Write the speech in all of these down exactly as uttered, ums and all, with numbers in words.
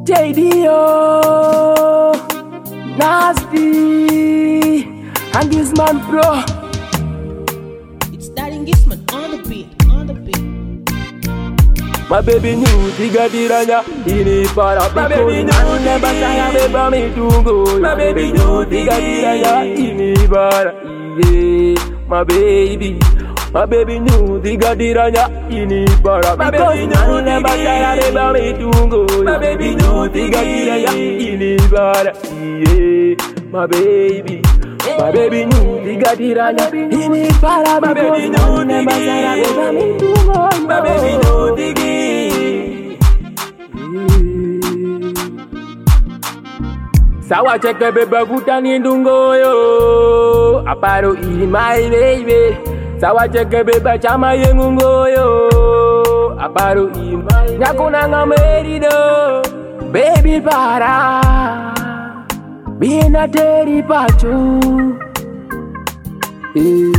J D O, Nasty, and this man Pro. It's that engagement on the beat, on the beat. My baby knew tiga diranya ini para My baby knew never saya beba me to go. My baby knew tiga diranya ini para yeah. My baby, my baby knew tiga diranya ini para My baby knew never saya beba me to go. My baby knew tiga diranya ini para yeah. My baby, my baby knew tiga diranya ini para My baby knew never saya beba me to go. My baby knew Diggy. Sawa cheke beba kutani ndungo yo aparo in my baby. Sawa cheke beba chama yengungo yo aparo in my nyakuna ngameri do baby para bina teri pacho eh.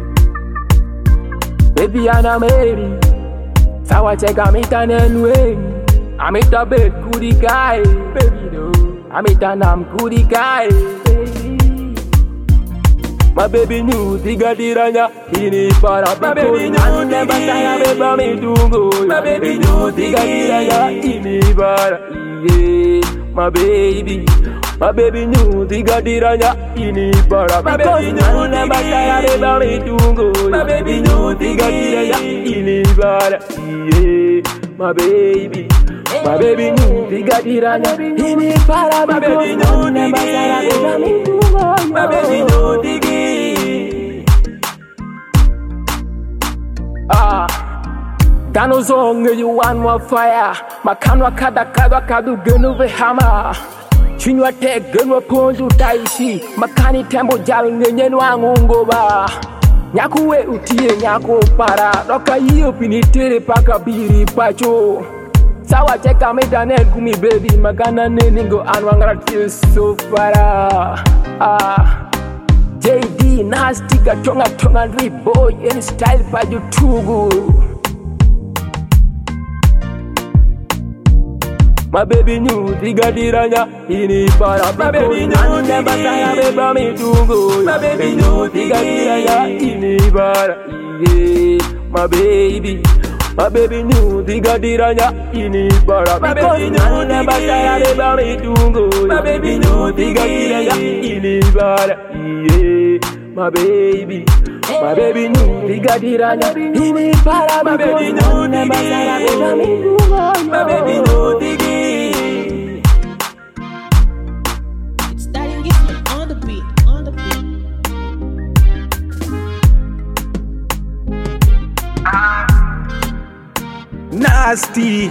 Baby ana meri sawa cheka mitane nwe amita bet kudikai baby do amita nam kudikai baby. My baby knew tiga diranya ini para My baby knew never Diggy. saya beba me tungo. My baby knew tiga Diggy. diranya ini para yeah. My baby, my baby knew tiga diranya ini para My baby knew never Diggy. saya beba me tungo. My baby knew tiga Diggy. diranya ini para yeah. My baby, my baby knew tiga diranya ini para My baby knew never Diggy. saya beba me tungo. My baby knew Diggy. Ah, Dano song you want more fire. Makanwa kada kada kadu genu be hama. Chinwa te genu ponju taishi. Makani tembo jal nyenye wangungo ba. Nyakuwe utie nyako para. Doka hiyo pinitere paka biri pacho. Sawa cheka medanet kumi baby. Magana neningo anwangara till so para. Ah. J D Nasty katonga tonga ndri boy any style pa jutugu. My baby knew tiga diranya ini para My baby knew never Diggy. saya beba me tungo. My baby knew tiga Diggy. diranya ini para yeah. My baby, my baby knew tiga diranya ini para My baby knew never Diggy. saya beba me tungo. My baby knew tiga Diggy. diranya ini para yeah. My baby, my baby knew tiga diranya ini para My baby knew never Diggy. saya beba me tungo. My baby knew Diggy. It's that engagement on the beat, on the beat. Nasty.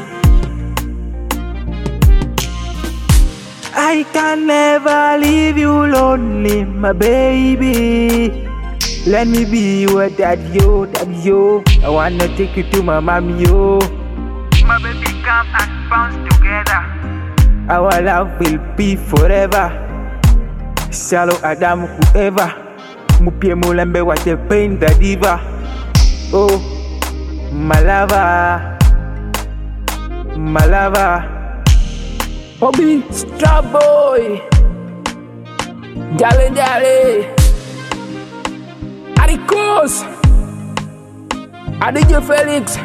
I can never leave you lonely, my baby. Let me be your daddy, yo, daddy, yo. I wanna take you to my mommy, yo. My baby, come and bounce together. Our love will be forever. Shallow Adam, whoever. Mupie mulembe what the pain the diva. Oh, my lover. My lover. Obi Star Boy, Jale Jale, Arikos, Adije Felix,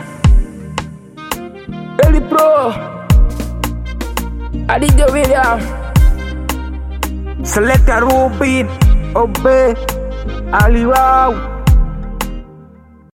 Eli Pro, Adije William, Selector Rubin, Obe, Ali Wow.